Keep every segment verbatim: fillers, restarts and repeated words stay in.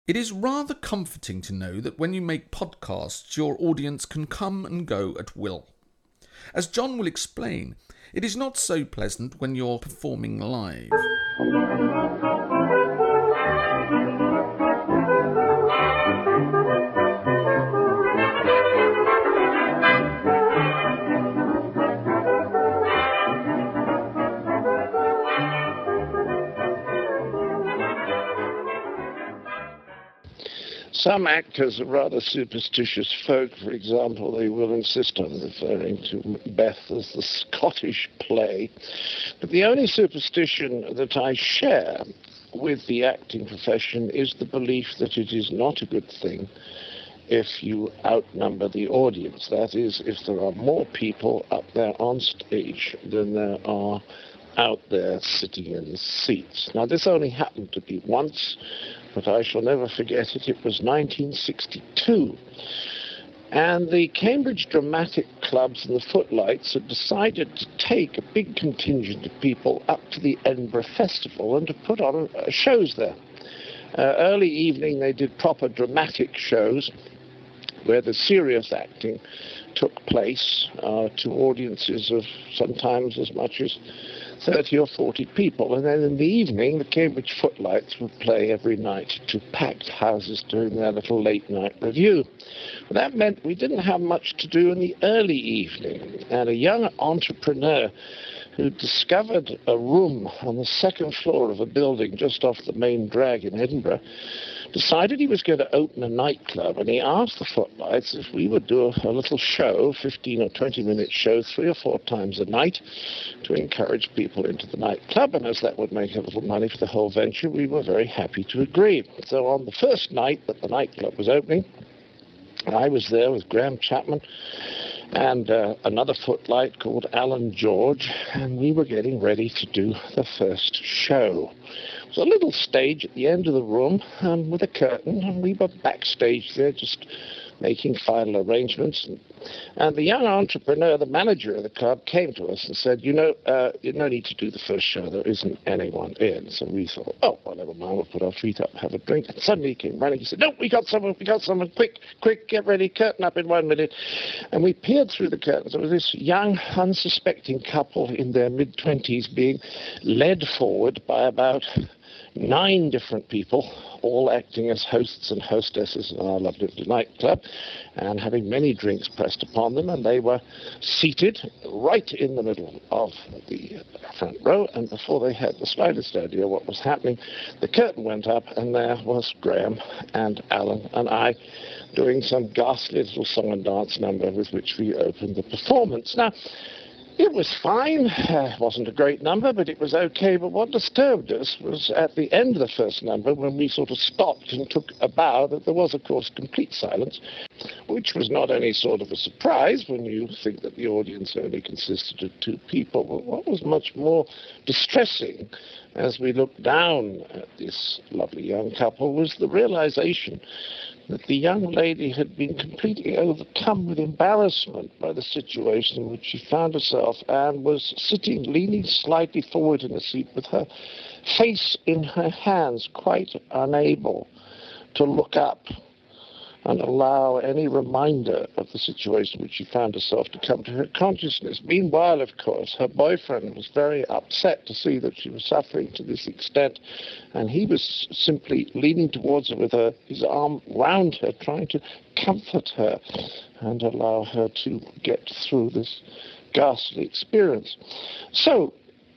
It is rather comforting to know that when you make podcasts, your audience can come and go at will. As John will explain, it is not so pleasant when you're performing live. Some actors are rather superstitious folk. For example, they will insist on referring to Macbeth as the Scottish play. But the only superstition that I share with the acting profession is the belief that it is not a good thing if you outnumber the audience. That is, if there are more people up there on stage than there are out there sitting in the seats. Now, this only happened to be once, but I shall never forget it. It was nineteen sixty-two. And the Cambridge Dramatic Clubs and the Footlights had decided to take a big contingent of people up to the Edinburgh Festival and to put on uh, shows there. Uh, early evening they did proper dramatic shows where the serious acting took place uh, to audiences of sometimes as much as thirty or forty people. And then in the evening, the Cambridge Footlights would play every night to packed houses doing their little late-night review. But that meant we didn't have much to do in the early evening. And a young entrepreneur who discovered a room on the second floor of a building just off the main drag in Edinburgh decided he was going to open a nightclub, and he asked the Footlights if we would do a, a little show, fifteen or twenty minute show, three or four times a night to encourage people into the nightclub, and as that would make a little money for the whole venture, we were very happy to agree. So on the first night that the nightclub was opening, I was there with Graham Chapman and uh, another footlight called Alan George, and we were getting ready to do the first show. It was a little stage at the end of the room um, with a curtain, and we were backstage there just making final arrangements. And, and the young entrepreneur, the manager of the club, came to us and said, you know, uh, you no need to do the first show. There isn't anyone in. So we thought, oh, well, never mind. We'll put our feet up, have a drink. And suddenly he came running. He said, no, we got someone. We got someone. Quick, quick, get ready. Curtain up in one minute. And we peered through the curtains. There was this young, unsuspecting couple in their mid-twenties being led forward by about nine different people, all acting as hosts and hostesses in our lovely little nightclub, and having many drinks pressed upon them, and they were seated right in the middle of the front row, and before they had the slightest idea what was happening, the curtain went up, and there was Graham and Alan and I doing some ghastly little song and dance number with which we opened the performance. Now, it was fine. Uh, it wasn't a great number, but it was okay. But what disturbed us was at the end of the first number, when we sort of stopped and took a bow, that there was, of course, complete silence, which was not any sort of a surprise when you think that the audience only consisted of two people. But what was much more distressing as we looked down at this lovely young couple was the realization that the young lady had been completely overcome with embarrassment by the situation in which she found herself, and was sitting, leaning slightly forward in the seat with her face in her hands, quite unable to look up and allow any reminder of the situation in which she found herself to come to her consciousness. Meanwhile, of course, her boyfriend was very upset to see that she was suffering to this extent, and he was simply leaning towards her with her, his arm round her, trying to comfort her and allow her to get through this ghastly experience. So,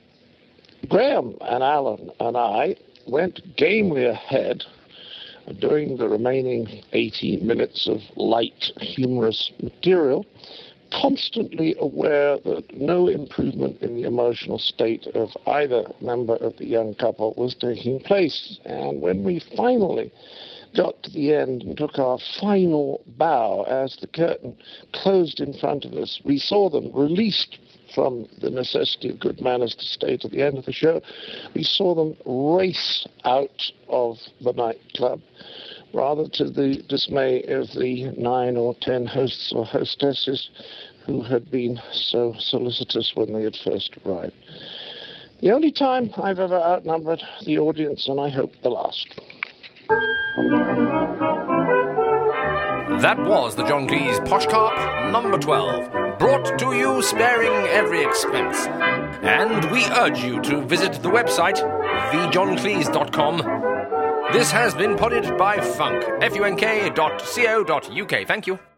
Graham and Alan and I went gamely ahead during the remaining eighty minutes of light, humorous material, constantly aware that no improvement in the emotional state of either member of the young couple was taking place. And when we finally got to the end and took our final bow as the curtain closed in front of us, we saw them released from the necessity of good manners to stay to the end of the show. We saw them race out of the nightclub, rather to the dismay of the nine or ten hosts or hostesses who had been so solicitous when they had first arrived. The only time I've ever outnumbered the audience, and I hope the last. That was the John Cleese Poshcarp number twelve, brought to you sparing every expense. And we urge you to visit the website, the john cleese dot com. This has been podded by Funk, F U N K dot co dot U K. Thank you.